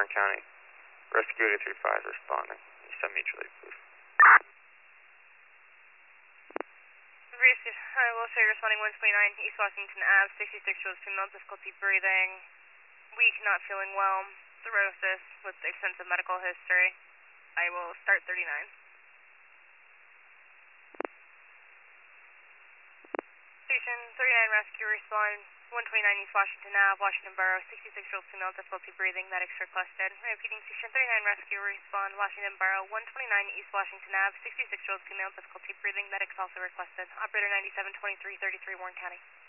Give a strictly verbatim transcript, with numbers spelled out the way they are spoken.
Warren County. Rescue eight three five responding. You send me Julie, please. Rescue, I will say responding one twenty-nine East Washington Avenue, sixty-six year old female, difficulty breathing, weak, not feeling well, cirrhosis with extensive medical history. I will start thirty-nine. Station thirty-nine rescue respond one twenty-nine East Washington Avenue, Washington Borough, sixty-six year old female, difficulty breathing, medics requested. Repeating, station thirty-nine rescue respond Washington Borough, one twenty-nine East Washington Avenue, sixty-six year old female, difficulty breathing, medics also requested. Operator ninety-seven twenty-three thirty-three Warren County.